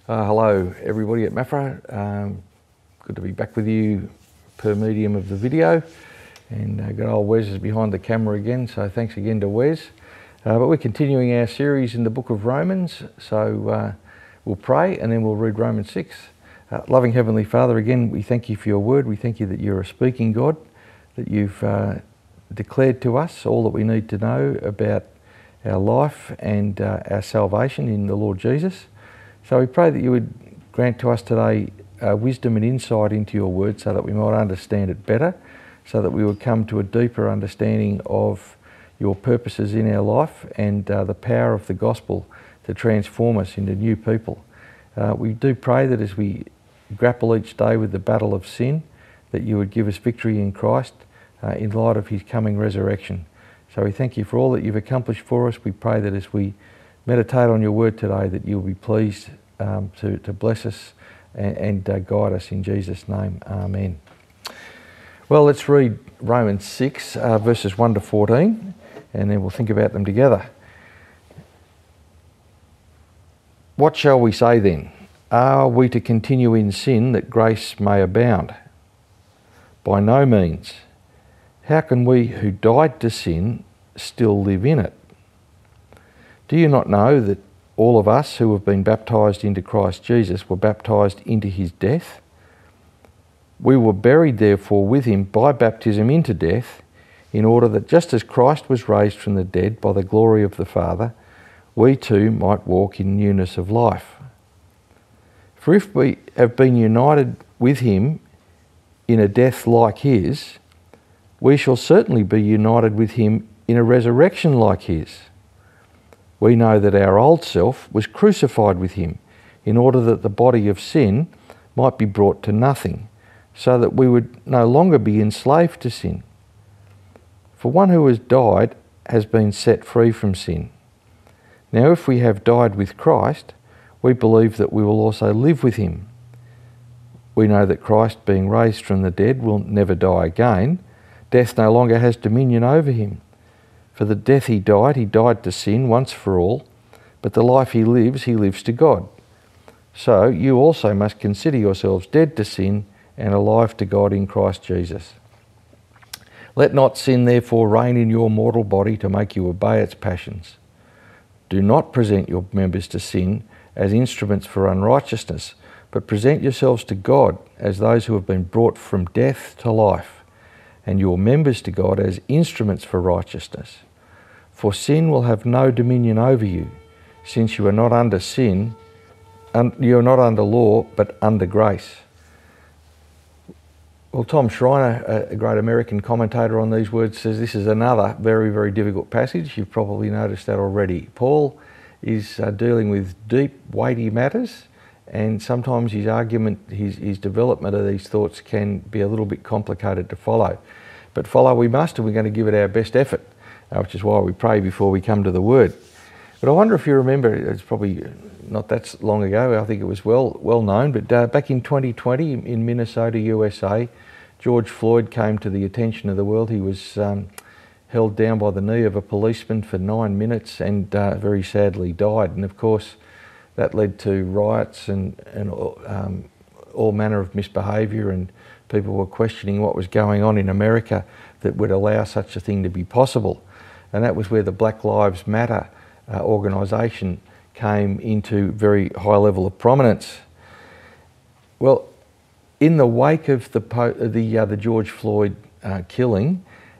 Hello everybody at Mafra. Good to be back with you per medium of the video, and good old Wes is behind the camera again, so thanks again to Wes. But we're continuing our series in the book of Romans, so we'll pray and then we'll read Romans 6. Loving Heavenly Father, again we thank you for your word. We thank you that you're a speaking God, that you've declared to us all that we need to know about our life and our salvation in the Lord Jesus. So we pray that you would grant to us today wisdom and insight into your word so that we might understand it better, so that we would come to a deeper understanding of your purposes in our life and the power of the gospel to transform us into new people. We do pray that as we grapple each day with the battle of sin, that you would give us victory in Christ in light of his coming resurrection. So we thank you for all that you've accomplished for us. We pray that as we meditate on your word today, that you'll be pleased to bless us and guide us in Jesus' name. Amen. Well, let's read Romans 6, verses 1 to 14, and then we'll think about them together. What shall we say then? Are we to continue in sin that grace may abound? By no means. How can we who died to sin still live in it? Do you not know that all of us who have been baptised into Christ Jesus were baptised into his death? We were buried therefore with him by baptism into death, in order that just as Christ was raised from the dead by the glory of the Father, we too might walk in newness of life. For if we have been united with him in a death like his, we shall certainly be united with him in a resurrection like his. We know that our old self was crucified with him in order that the body of sin might be brought to nothing, so that we would no longer be enslaved to sin. For one who has died has been set free from sin. Now if we have died with Christ, we believe that we will also live with him. We know that Christ, being raised from the dead, will never die again. Death no longer has dominion over him. For the death he died to sin once for all, but the life he lives to God. So you also must consider yourselves dead to sin and alive to God in Christ Jesus. Let not sin therefore reign in your mortal body to make you obey its passions. Do not present your members to sin as instruments for unrighteousness, but present yourselves to God as those who have been brought from death to life, and your members to God as instruments for righteousness. For sin will have no dominion over you, since you are not under sin, you are not under law, but under grace. Well, Tom Schreiner, a great American commentator on these words, says this is another very, very difficult passage. You've probably noticed that already. Paul is dealing with deep, weighty matters, and sometimes his argument, his development of these thoughts can be a little bit complicated to follow. But follow we must, and we're going to give it our best effort, which is why we pray before we come to the word. But I wonder if you remember, it's probably not that long ago, I think it was well known, but back in 2020 in Minnesota, USA, George Floyd came to the attention of the world. He was held down by the knee of a policeman for 9 minutes and very sadly died. And of course, that led to riots and all manner of misbehaviour, and people were questioning what was going on in America that would allow such a thing to be possible. And that was where the Black Lives Matter organisation came into very high level of prominence. Well, in the wake of the George Floyd killing,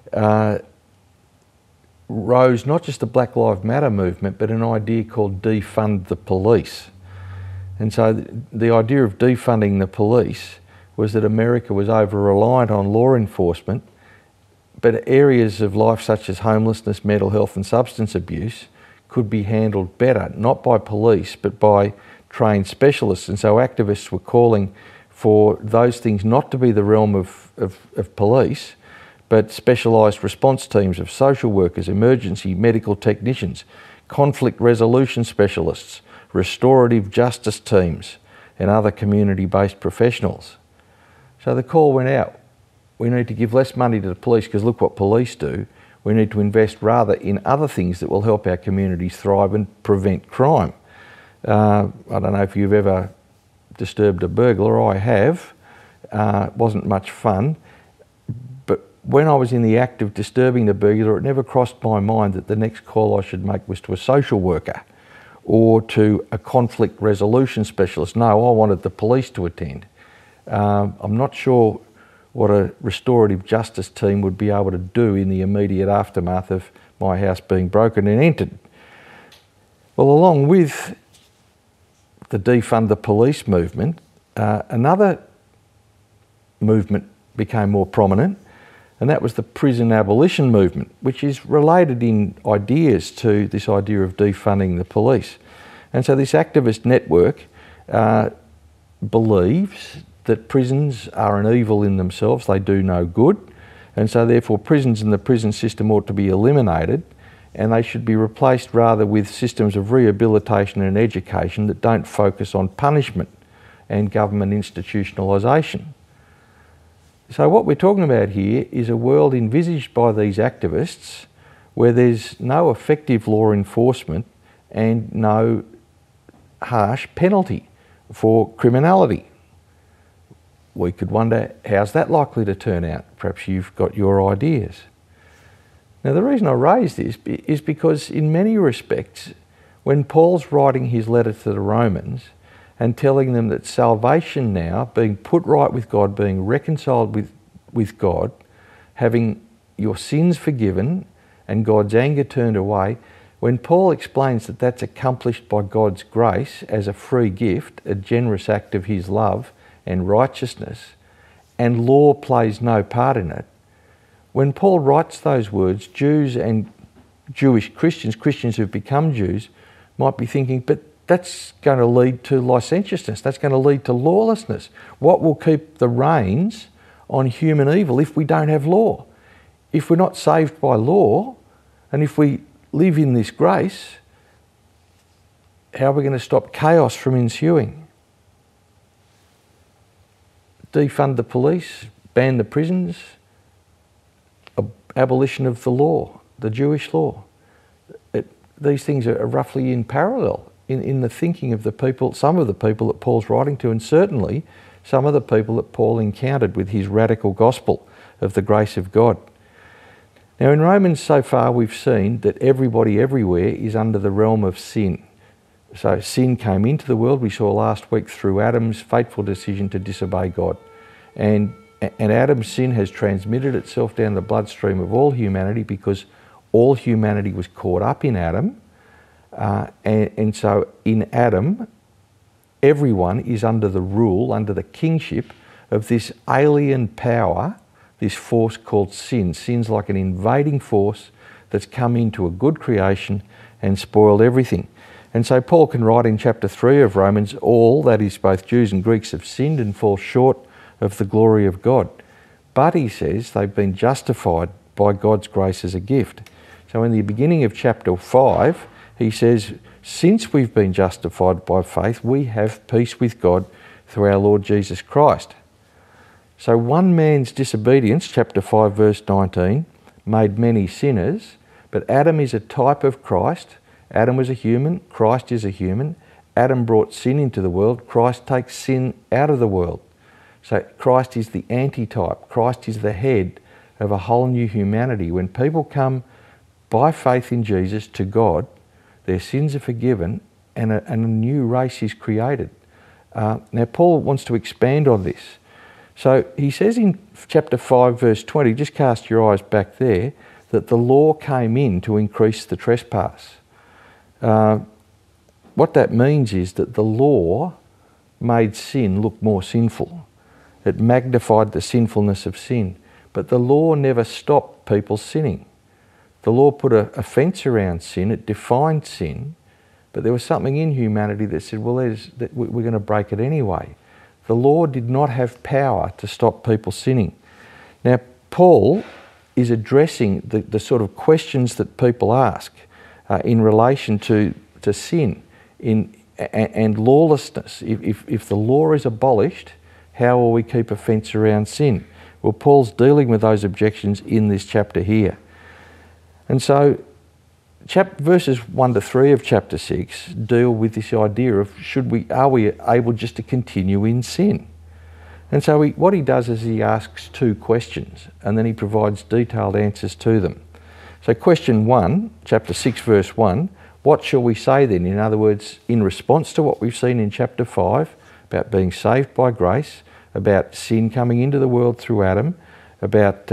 rose not just the Black Lives Matter movement, but an idea called defund the police. And so the idea of defunding the police was that America was over-reliant on law enforcement, but areas of life such as homelessness, mental health and substance abuse could be handled better, not by police, but by trained specialists. And so activists were calling for those things not to be the realm of police, but specialised response teams of social workers, emergency medical technicians, conflict resolution specialists, restorative justice teams, and other community-based professionals. So the call went out. We need to give less money to the police because look what police do. We need to invest rather in other things that will help our communities thrive and prevent crime. I don't know if you've ever disturbed a burglar. I have. It wasn't much fun. But when I was in the act of disturbing the burglar, it never crossed my mind that the next call I should make was to a social worker or to a conflict resolution specialist. No, I wanted the police to attend. I'm not sure what a restorative justice team would be able to do in the immediate aftermath of my house being broken and entered. Well, along with the defund the police movement, another movement became more prominent, and that was the prison abolition movement, which is related in ideas to this idea of defunding the police. And so this activist network believes that prisons are an evil in themselves, they do no good, and so therefore prisons and the prison system ought to be eliminated, and they should be replaced rather with systems of rehabilitation and education that don't focus on punishment and government institutionalisation. So what we're talking about here is a world envisaged by these activists where there's no effective law enforcement and no harsh penalty for criminality. We could wonder, how's that likely to turn out? Perhaps you've got your ideas. Now, the reason I raise this is because in many respects, when Paul's writing his letter to the Romans and telling them that salvation now, being put right with God, being reconciled with God, having your sins forgiven and God's anger turned away, when Paul explains that that's accomplished by God's grace as a free gift, a generous act of his love and righteousness, and law plays no part in it, when Paul writes those words, Jews and Jewish Christians, Christians who've become Jews, might be thinking, but that's going to lead to licentiousness, that's going to lead to lawlessness. What will keep the reins on human evil if we don't have law? If we're not saved by law, and if we live in this grace, how are we going to stop chaos from ensuing? Defund the police, ban the prisons, abolition of the law, the Jewish law. These things are roughly in parallel in the thinking of the people, some of the people that Paul's writing to, and certainly some of the people that Paul encountered with his radical gospel of the grace of God. Now in Romans so far we've seen that everybody everywhere is under the realm of sin. So sin came into the world, we saw last week, through Adam's fateful decision to disobey God. And Adam's sin has transmitted itself down the bloodstream of all humanity because all humanity was caught up in Adam. And so in Adam, everyone is under the rule, under the kingship of this alien power, this force called sin. Sin's like an invading force that's come into a good creation and spoiled everything. And so Paul can write in chapter 3 of Romans, all, that is both Jews and Greeks, have sinned and fall short of the glory of God. But he says they've been justified by God's grace as a gift. So in the beginning of chapter 5, he says, since we've been justified by faith, we have peace with God through our Lord Jesus Christ. So one man's disobedience, chapter 5 verse 19, made many sinners, but Adam is a type of Christ. Adam was a human, Christ is a human. Adam brought sin into the world, Christ takes sin out of the world. So Christ is the antitype, Christ is the head of a whole new humanity. When people come by faith in Jesus to God, their sins are forgiven and a new race is created. Now Paul wants to expand on this. So he says in chapter 5 verse 20, just cast your eyes back there, that the law came in to increase the trespass. What that means is that the law made sin look more sinful. It magnified the sinfulness of sin. But the law never stopped people sinning. The law put a fence around sin, it defined sin, but there was something in humanity that said, well, we're going to break it anyway. The law did not have power to stop people sinning. Now, Paul is addressing the sort of questions that people ask in relation to sin and lawlessness. If the law is abolished, how will we keep a fence around sin? Well, Paul's dealing with those objections in this chapter here. And so Verses 1 to 3 of chapter 6 deal with this idea of are we able just to continue in sin? And so what he does is he asks two questions and then he provides detailed answers to them. So question 1, chapter 6 verse 1, what shall we say then? In other words, in response to what we've seen in chapter 5 about being saved by grace, about sin coming into the world through Adam, about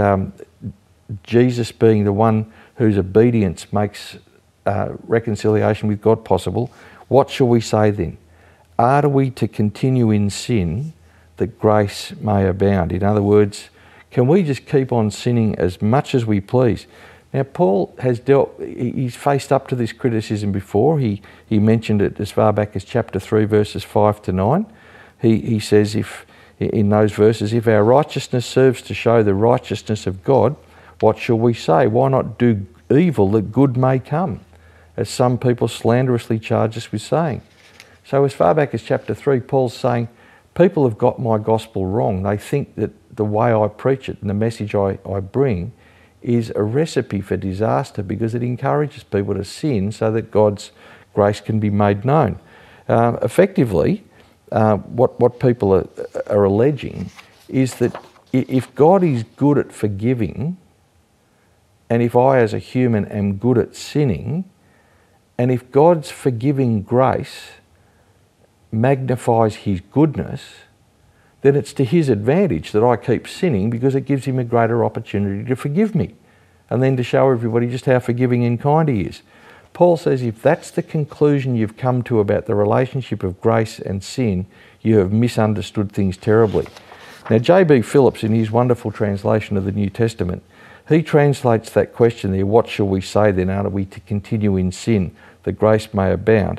Jesus being the one whose obedience makes reconciliation with God possible, what shall we say then? Are we to continue in sin that grace may abound? In other words, can we just keep on sinning as much as we please? Now, Paul he's faced up to this criticism before. He mentioned it as far back as chapter 3, verses 5 to 9. He says, in those verses, if our righteousness serves to show the righteousness of God, what shall we say? Why not do evil that good may come? As some people slanderously charge us with saying. So as far back as chapter 3, Paul's saying, people have got my gospel wrong. They think that the way I preach it and the message I bring is a recipe for disaster because it encourages people to sin so that God's grace can be made known. Effectively, what people are alleging is that if God is good at forgiving, and if I as a human am good at sinning, and if God's forgiving grace magnifies his goodness, then it's to his advantage that I keep sinning because it gives him a greater opportunity to forgive me and then to show everybody just how forgiving and kind he is. Paul says if that's the conclusion you've come to about the relationship of grace and sin, you have misunderstood things terribly. Now, J.B. Phillips, in his wonderful translation of the New Testament, he translates that question there, what shall we say then? Are we to continue in sin that grace may abound?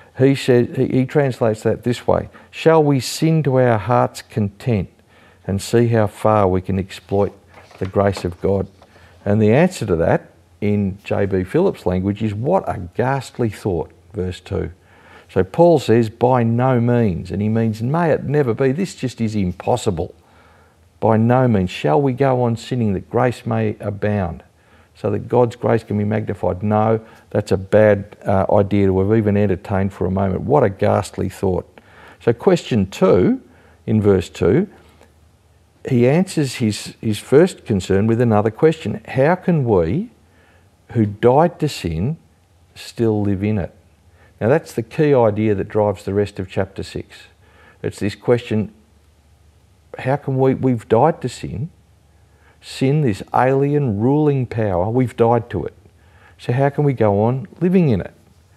He translates that this way, shall we sin to our heart's content and see how far we can exploit the grace of God? And the answer to that, in J.B. Phillips' language, is what a ghastly thought, verse 2. So Paul says, by no means, and he means, may it never be, this just is impossible. By no means shall we go on sinning that grace may abound, so that God's grace can be magnified. No, that's a bad idea to have even entertained for a moment. What a ghastly thought. So question 2, in verse 2, he answers his first concern with another question. How can we, who died to sin, still live in it? Now that's the key idea that drives the rest of chapter 6. It's this question, how can we've died to sin, this alien ruling power, we've died to it. So how can we go on living in it?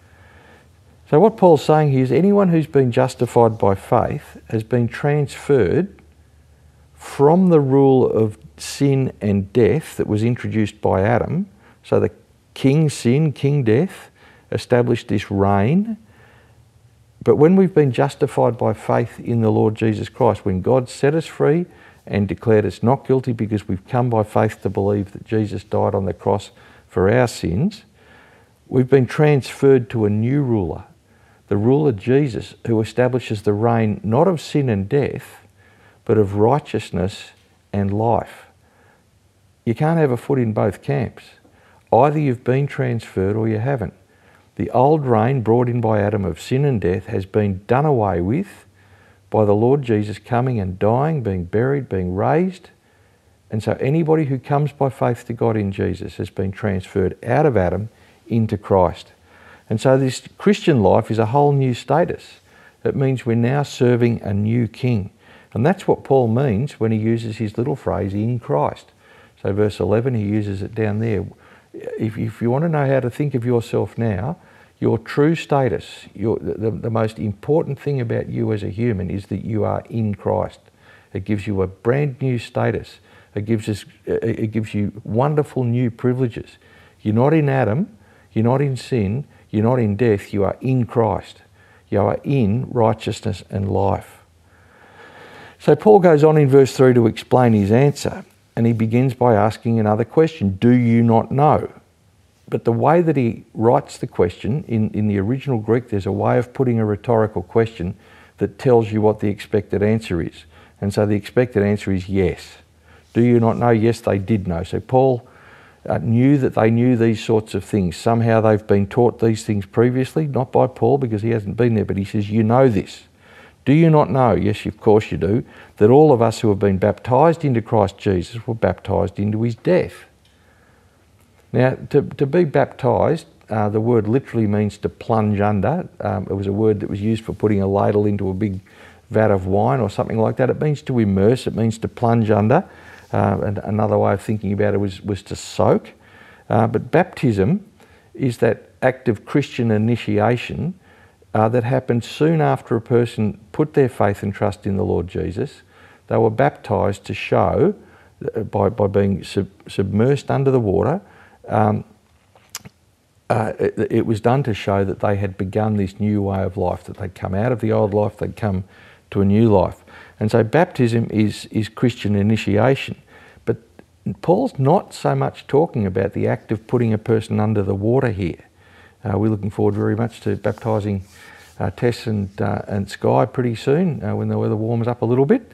So what Paul's saying here is anyone who's been justified by faith has been transferred from the rule of sin and death that was introduced by Adam. So the king sin, king death, established this reign. But when we've been justified by faith in the Lord Jesus Christ, when God set us free and declared us not guilty because we've come by faith to believe that Jesus died on the cross for our sins, we've been transferred to a new ruler, the ruler Jesus, who establishes the reign not of sin and death, but of righteousness and life. You can't have a foot in both camps. Either you've been transferred or you haven't. The old reign brought in by Adam of sin and death has been done away with by the Lord Jesus coming and dying, being buried, being raised. And so anybody who comes by faith to God in Jesus has been transferred out of Adam into Christ. And so this Christian life is a whole new status. It means we're now serving a new king. And that's what Paul means when he uses his little phrase, in Christ. So verse 11, he uses it down there. If you want to know how to think of yourself now, your true status, the most important thing about you as a human is that you are in Christ. It gives you a brand new status. It gives you wonderful new privileges. You're not in Adam, you're not in sin, you're not in death, you are in Christ. You are in righteousness and life. So Paul goes on in verse 3 to explain his answer, and he begins by asking another question, do you not know? But the way that he writes the question, in the original Greek, there's a way of putting a rhetorical question that tells you what the expected answer is. And so the expected answer is yes. Do you not know? Yes, they did know. So Paul knew that they knew these sorts of things. Somehow they've been taught these things previously, not by Paul because he hasn't been there, but he says, you know this. Do you not know? Yes, of course you do, that all of us who have been baptised into Christ Jesus were baptised into his death. Now, to be baptised, the word literally means to plunge under. It was a word that was used for putting a ladle into a big vat of wine or something like that. It means to immerse, it means to plunge under. And another way of thinking about it was to soak. But baptism is that act of Christian initiation that happened soon after a person put their faith and trust in the Lord Jesus. They were baptised to show, by being submersed under the water, it was done to show that they had begun this new way of life, that they'd come out of the old life, they'd come to a new life. And so baptism is Christian initiation. But Paul's not so much talking about the act of putting a person under the water here. We're looking forward very much to baptising Tess and Sky pretty soon when the weather warms up a little bit.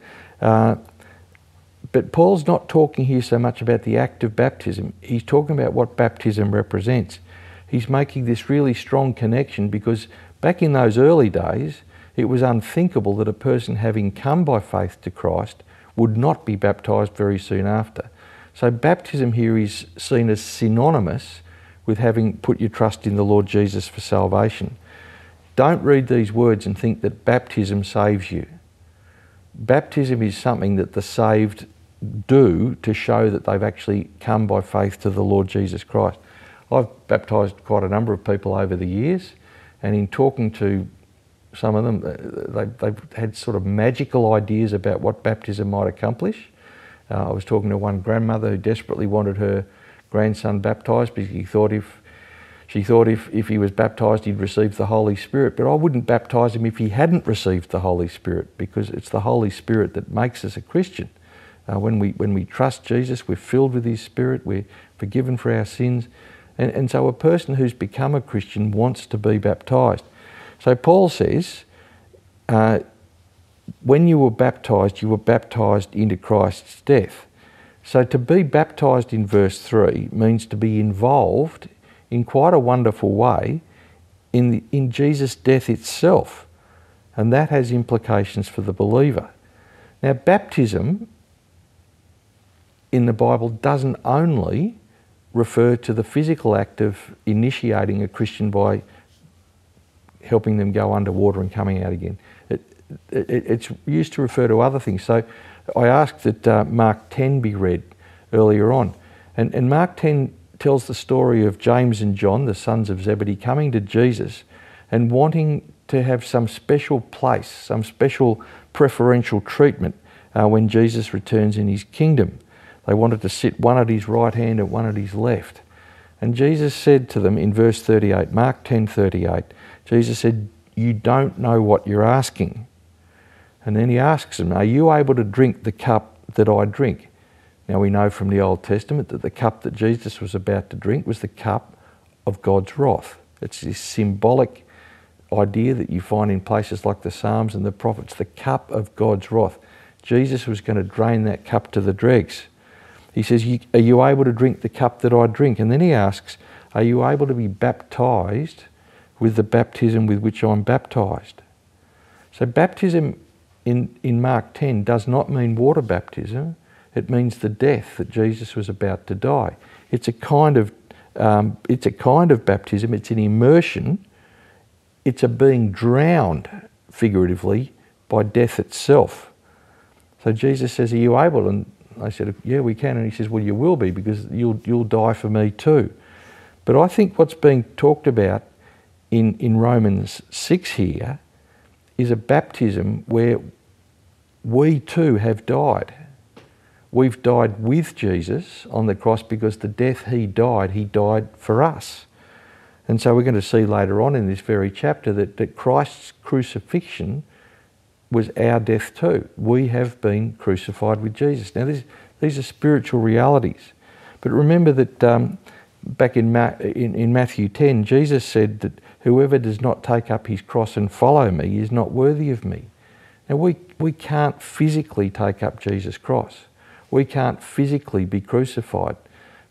But Paul's not talking here so much about the act of baptism. He's talking about what baptism represents. He's making this really strong connection because back in those early days, it was unthinkable that a person having come by faith to Christ would not be baptised very soon after. So baptism here is seen as synonymous with having put your trust in the Lord Jesus for salvation. Don't read these words and think that baptism saves you. Baptism is something that the saved do to show that they've actually come by faith to the Lord Jesus Christ. I've baptised quite a number of people over the years, and in talking to some of them, they've had sort of magical ideas about what baptism might accomplish. I was talking to one grandmother who desperately wanted her grandson baptised because she thought if he was baptised he'd receive the Holy Spirit. But I wouldn't baptise him if he hadn't received the Holy Spirit, because it's the Holy Spirit that makes us a Christian. When we trust Jesus, we're filled with his Spirit, we're forgiven for our sins. And so a person who's become a Christian wants to be baptised. So Paul says, when you were baptised into Christ's death. So to be baptised in verse 3 means to be involved in quite a wonderful way in Jesus' death itself. And that has implications for the believer. Now, baptism in the Bible doesn't only refer to the physical act of initiating a Christian by helping them go underwater and coming out again. It's used to refer to other things. So I asked that Mark 10 be read earlier on. And Mark 10 tells the story of James and John, the sons of Zebedee, coming to Jesus and wanting to have some special place, some special preferential treatment when Jesus returns in his kingdom. They wanted to sit one at his right hand and one at his left. And Jesus said to them in verse 38, Mark 10:38, Jesus said, "You don't know what you're asking." And then he asks them, "Are you able to drink the cup that I drink?" Now we know from the Old Testament that the cup that Jesus was about to drink was the cup of God's wrath. It's this symbolic idea that you find in places like the Psalms and the prophets, the cup of God's wrath. Jesus was going to drain that cup to the dregs. He says, "Are you able to drink the cup that I drink?" And then he asks, "Are you able to be baptised with the baptism with which I'm baptised?" So baptism in Mark 10 does not mean water baptism. It means the death that Jesus was about to die. It's a kind of baptism. It's an immersion. It's a being drowned, figuratively, by death itself. So Jesus says, "Are you able?" And I said, "Yeah, we can." And he says, "Well, you will be, because you'll die for me too." But I think what's being talked about in Romans 6 here is a baptism where we too have died. We've died with Jesus on the cross because the death he died for us. And so we're going to see later on in this very chapter that Christ's crucifixion was our death too. We have been crucified with Jesus. Now these are spiritual realities. But remember that back in Matthew 10, Jesus said that whoever does not take up his cross and follow me is not worthy of me. Now we can't physically take up Jesus' cross. We can't physically be crucified.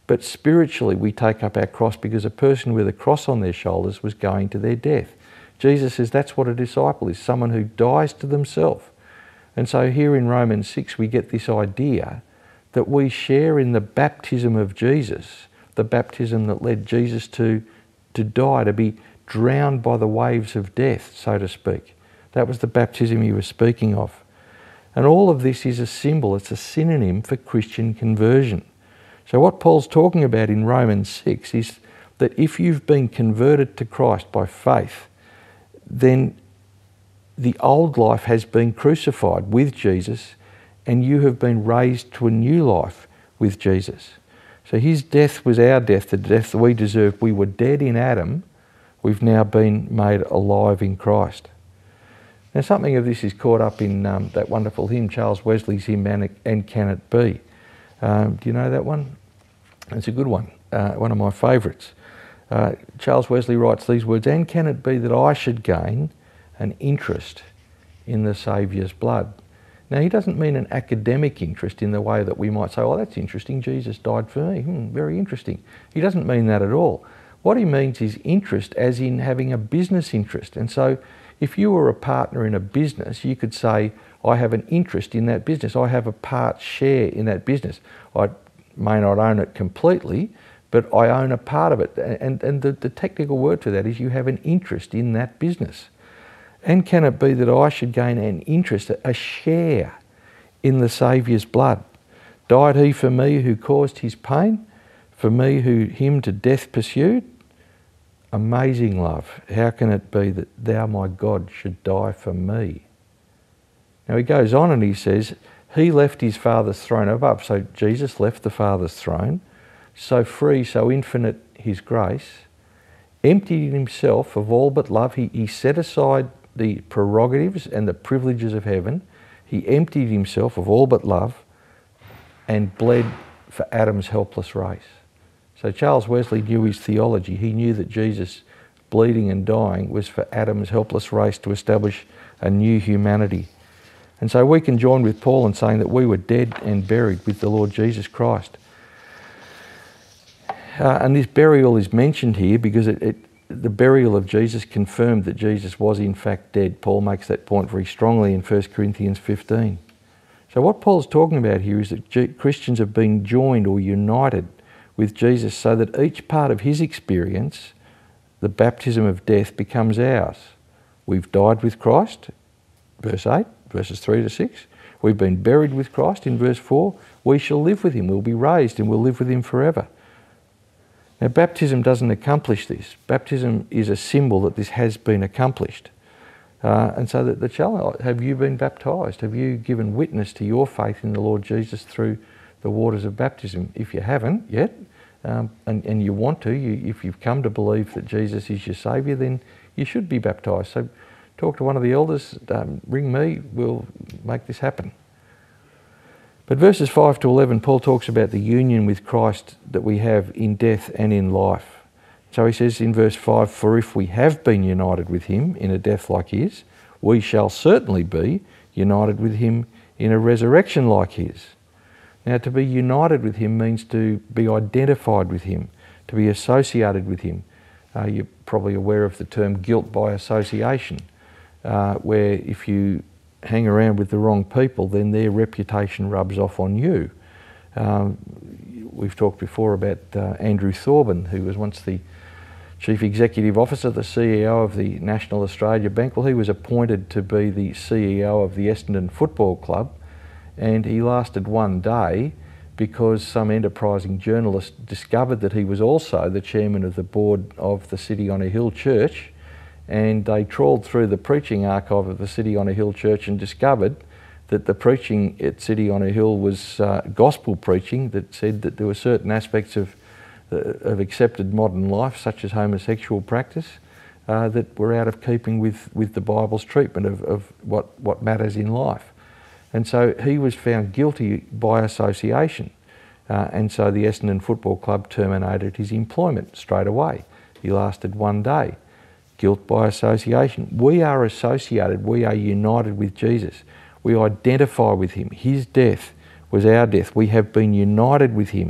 But spiritually, we take up our cross because a person with a cross on their shoulders was going to their death. Jesus says that's what a disciple is, someone who dies to themselves. And so here in Romans 6, we get this idea that we share in the baptism of Jesus, the baptism that led Jesus to die, to be drowned by the waves of death, so to speak. That was the baptism he was speaking of. And all of this is a symbol, it's a synonym for Christian conversion. So what Paul's talking about in Romans 6 is that if you've been converted to Christ by faith, then the old life has been crucified with Jesus and you have been raised to a new life with Jesus. So his death was our death, the death that we deserved. We were dead in Adam. We've now been made alive in Christ. Now something of this is caught up in that wonderful hymn, Charles Wesley's hymn, And Can It Be? Do you know that one? It's a good one, one of my favourites. Charles Wesley writes these words, "And can it be that I should gain an interest in the Saviour's blood?" Now he doesn't mean an academic interest in the way that we might say, oh, that's interesting, Jesus died for me, very interesting. He doesn't mean that at all. What he means is interest as in having a business interest. And so if you were a partner in a business, you could say, I have an interest in that business. I have a part share in that business. I may not own it completely, but I own a part of it. And the technical word for that is you have an interest in that business. And can it be that I should gain an interest, a share in the Saviour's blood? Died he for me who caused his pain, for me who him to death pursued? Amazing love, how can it be that thou, my God, should die for me? Now he goes on and he says, he left his Father's throne above. So Jesus left the Father's throne, so free, so infinite his grace, emptied himself of all but love. He set aside the prerogatives and the privileges of heaven. He emptied himself of all but love and bled for Adam's helpless race. So Charles Wesley knew his theology. He knew that Jesus bleeding and dying was for Adam's helpless race to establish a new humanity. And so we can join with Paul in saying that we were dead and buried with the Lord Jesus Christ. And this burial is mentioned here because the burial of Jesus confirmed that Jesus was in fact dead. Paul makes that point very strongly in 1 Corinthians 15. So what Paul's talking about here is that Christians have been joined or united with Jesus so that each part of his experience, the baptism of death, becomes ours. We've died with Christ, verse 8, verses 3 to 6. We've been buried with Christ in verse 4. We shall live with him. We'll be raised and we'll live with him forever. Now, baptism doesn't accomplish this. Baptism is a symbol that this has been accomplished. And so that the challenge, have you been baptised? Have you given witness to your faith in the Lord Jesus through the waters of baptism? If you haven't yet, and you want to, if you've come to believe that Jesus is your Saviour, then you should be baptised. So talk to one of the elders, ring me, we'll make this happen. But verses 5 to 11, Paul talks about the union with Christ that we have in death and in life. So he says in verse 5, for if we have been united with him in a death like his, we shall certainly be united with him in a resurrection like his. Now, to be united with him means to be identified with him, to be associated with him. You're probably aware of the term guilt by association, where if you hang around with the wrong people, then their reputation rubs off on you. We've talked before about Andrew Thorburn, who was once the Chief Executive Officer, the CEO of the National Australia Bank. Well, he was appointed to be the CEO of the Essendon Football Club, and he lasted one day because some enterprising journalist discovered that he was also the chairman of the board of the City on a Hill Church, and they trawled through the preaching archive of the City on a Hill Church and discovered that the preaching at City on a Hill was gospel preaching that said that there were certain aspects of accepted modern life, such as homosexual practice, that were out of keeping with the Bible's treatment of what matters in life. And so he was found guilty by association. And so the Essendon Football Club terminated his employment straight away. He lasted one day. Guilt by association. We are associated, we are united with Jesus. We identify with him. His death was our death. We have been united with him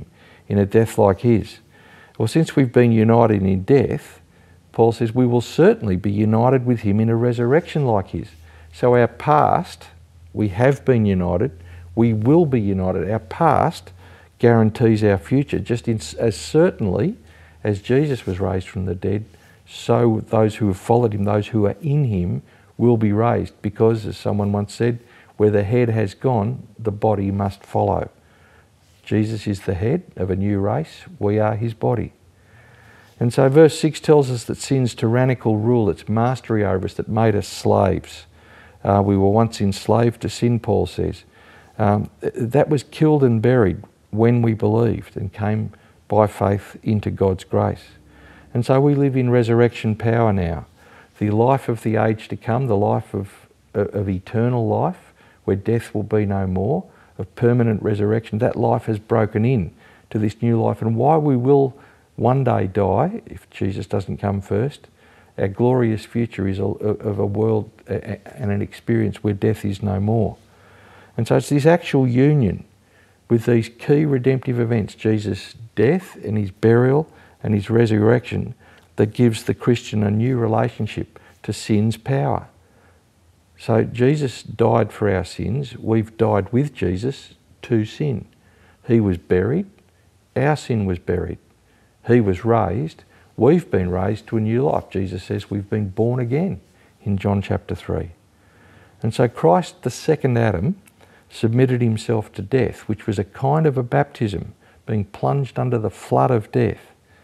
in a death like his. Well, since we've been united in death, Paul says we will certainly be united with him in a resurrection like his. So our past, we have been united, we will be united. Our past guarantees our future. Just as certainly as Jesus was raised from the dead, so those who have followed him, those who are in him, will be raised. Because, as someone once said, where the head has gone, the body must follow. Jesus is the head of a new race. We are his body. And so verse 6 tells us that sin's tyrannical rule, its mastery over us, that made us slaves. We were once enslaved to sin, Paul says. That was killed and buried when we believed and came by faith into God's grace. And so we live in resurrection power now. The life of the age to come, the life of eternal life, where death will be no more, of permanent resurrection, that life has broken in to this new life. And why we will one day die, if Jesus doesn't come first, our glorious future is of a world and an experience where death is no more. And so it's this actual union with these key redemptive events, Jesus' death and his burial and his resurrection, that gives the Christian a new relationship to sin's power. So Jesus died for our sins. We've died with Jesus to sin. He was buried. Our sin was buried. He was raised. We've been raised to a new life. Jesus says we've been born again in John chapter 3. And so Christ, the second Adam, submitted himself to death, which was a kind of a baptism, being plunged under the flood of death.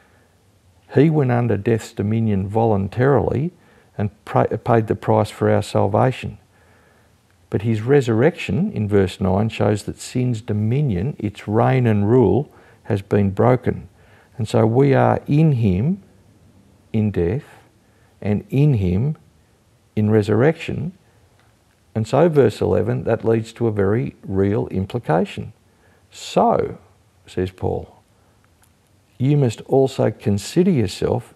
He went under death's dominion voluntarily and paid the price for our salvation. But his resurrection, in verse 9, shows that sin's dominion, its reign and rule, has been broken. And so we are in him in death and in him in resurrection. And so, verse 11, that leads to a very real implication. So, says Paul, you must also consider yourself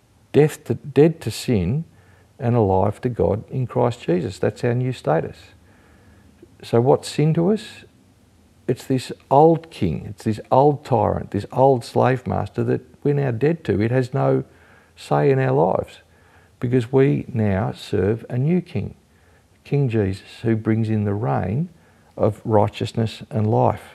dead to sin and alive to God in Christ Jesus. That's our new status. So what's sin to us? It's this old king, it's this old tyrant, this old slave master that we're now dead to. It has no say in our lives because we now serve a new king, King Jesus, who brings in the reign of righteousness and life.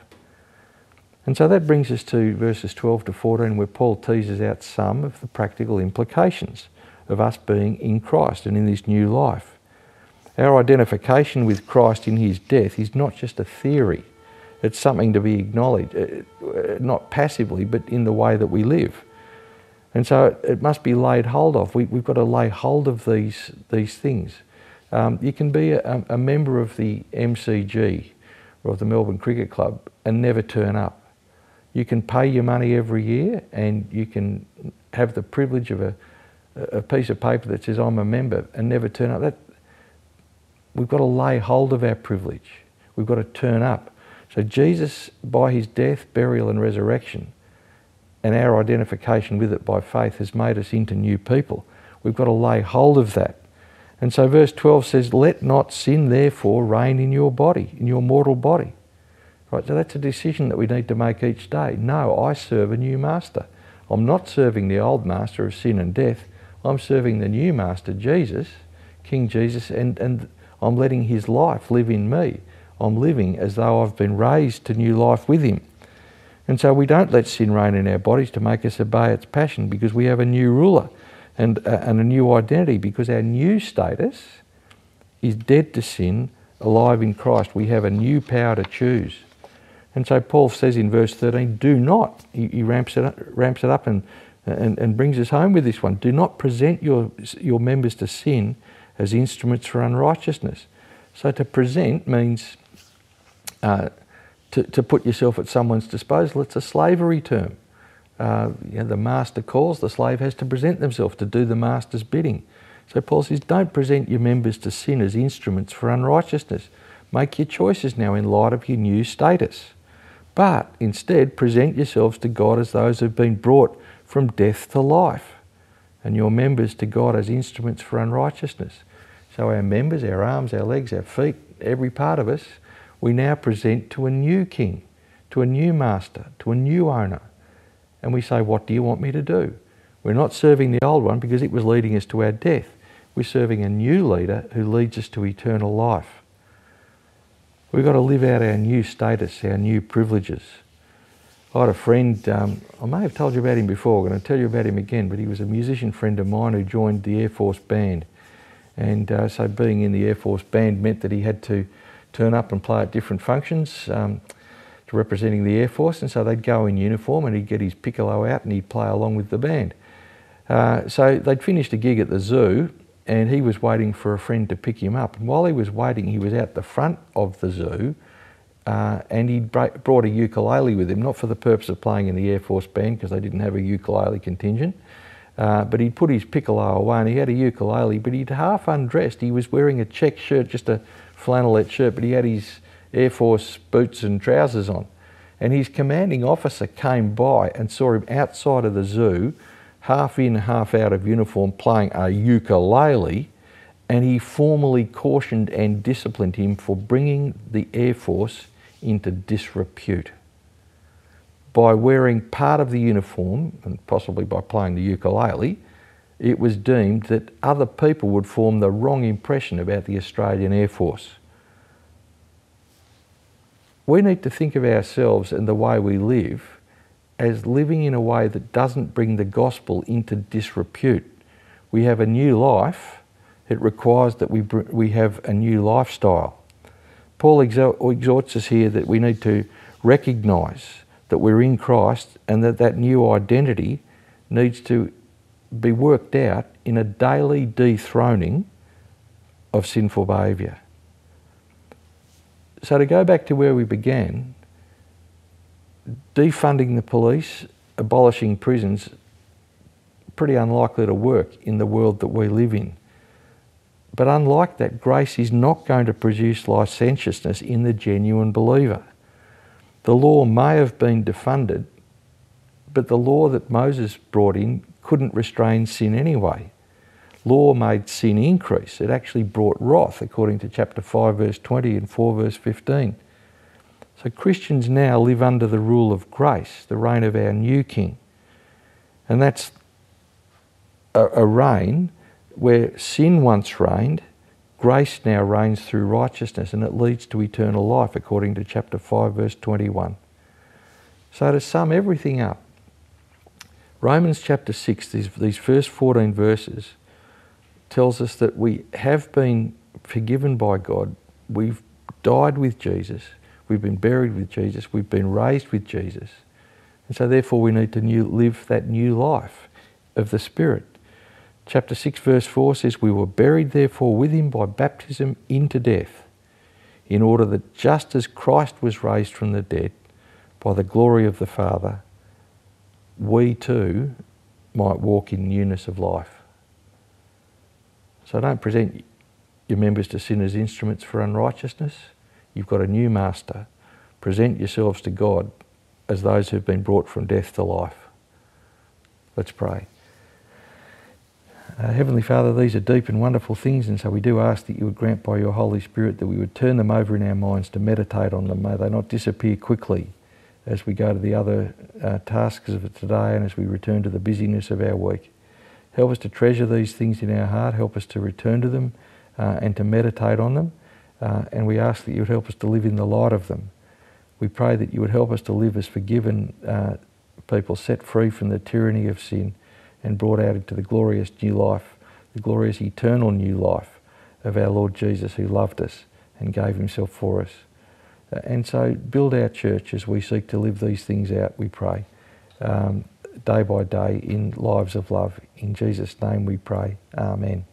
And so that brings us to verses 12 to 14, where Paul teases out some of the practical implications of us being in Christ and in this new life. Our identification with Christ in his death is not just a theory. It's something to be acknowledged, not passively, but in the way that we live. And so it must be laid hold of. We've got to lay hold of these things. You can be a member of the MCG or of the Melbourne Cricket Club and never turn up. You can pay your money every year and you can have the privilege of a piece of paper that says I'm a member and never turn up. We've got to lay hold of our privilege. We've got to turn up. So Jesus, by his death, burial and resurrection, and our identification with it by faith, has made us into new people. We've got to lay hold of that. And so verse 12 says, let not sin therefore reign in your body, in your mortal body. Right, so that's a decision that we need to make each day. No, I serve a new master. I'm not serving the old master of sin and death. I'm serving the new master, Jesus, King Jesus, and I'm letting his life live in me. I'm living as though I've been raised to new life with him. And so we don't let sin reign in our bodies to make us obey its passion, because we have a new ruler and a new identity, because our new status is dead to sin, alive in Christ. We have a new power to choose. And so Paul says in verse 13, do not, he ramps it up and brings us home with this one, do not present your members to sin as instruments for unrighteousness. So to present means to put yourself at someone's disposal. It's a slavery term. The master calls, the slave has to present themselves to do the master's bidding. So Paul says, don't present your members to sin as instruments for unrighteousness. Make your choices now in light of your new status. But instead, present yourselves to God as those who have been brought from death to life, and your members to God as instruments for unrighteousness. So our members, our arms, our legs, our feet, every part of us, we now present to a new king, to a new master, to a new owner, and we say, what do you want me to do? We're not serving the old one because it was leading us to our death. We're serving a new leader who leads us to eternal life. We've got to live out our new status, our new privileges. I had a friend, I may have told you about him before, I'm going to tell you about him again, but he was a musician friend of mine who joined the Air Force Band. And so being in the Air Force Band meant that he had to turn up and play at different functions representing the Air Force, and so they'd go in uniform and he'd get his piccolo out and he'd play along with the band. So they'd finished a gig at the zoo and he was waiting for a friend to pick him up. And while he was waiting, he was out the front of the zoo and he'd brought a ukulele with him, not for the purpose of playing in the Air Force Band because they didn't have a ukulele contingent, but he'd put his piccolo away and he had a ukulele, but he'd half undressed. He was wearing a check shirt, just a flannelette shirt, but he had his Air Force boots and trousers on. And his commanding officer came by and saw him outside of the zoo, half in, half out of uniform, playing a ukulele, and he formally cautioned and disciplined him for bringing the Air Force into disrepute. By wearing part of the uniform, and possibly by playing the ukulele, it was deemed that other people would form the wrong impression about the Australian Air Force. We need to think of ourselves and the way we live as living in a way that doesn't bring the gospel into disrepute. We have a new life. It requires that we have a new lifestyle. Paul exhorts us here that we need to recognise that we're in Christ and that that new identity needs to be worked out in a daily dethroning of sinful behaviour. So to go back to where we began, defunding the police, abolishing prisons, pretty unlikely to work in the world that we live in. But unlike that, grace is not going to produce licentiousness in the genuine believer. The law may have been defunded, but the law that Moses brought in couldn't restrain sin anyway. Law made sin increase. It actually brought wrath, according to chapter 5, verse 20 and 4, verse 15. So Christians now live under the rule of grace, the reign of our new King. And that's a reign where sin once reigned, grace now reigns through righteousness, and it leads to eternal life, according to chapter 5, verse 21. So to sum everything up, Romans chapter 6, these first 14 verses, tells us that we have been forgiven by God. We've died with Jesus. We've been buried with Jesus. We've been raised with Jesus. And so therefore we need to live that new life of the Spirit. Chapter 6 verse 4 says, we were buried therefore with him by baptism into death, in order that just as Christ was raised from the dead by the glory of the Father, we too might walk in newness of life. So don't present your members to sin as instruments for unrighteousness. You've got a new master. Present yourselves to God as those who've been brought from death to life. Let's pray. Heavenly Father, these are deep and wonderful things, and so we do ask that you would grant by your Holy Spirit that we would turn them over in our minds to meditate on them. May they not disappear quickly as we go to the other tasks of today and as we return to the busyness of our week. Help us to treasure these things in our heart. Help us to return to them and to meditate on them. And we ask that you would help us to live in the light of them. We pray that you would help us to live as forgiven people, set free from the tyranny of sin and brought out into the glorious new life, the glorious eternal new life of our Lord Jesus, who loved us and gave himself for us. And so build our church as we seek to live these things out, we pray, day by day in lives of love. In Jesus' name we pray. Amen.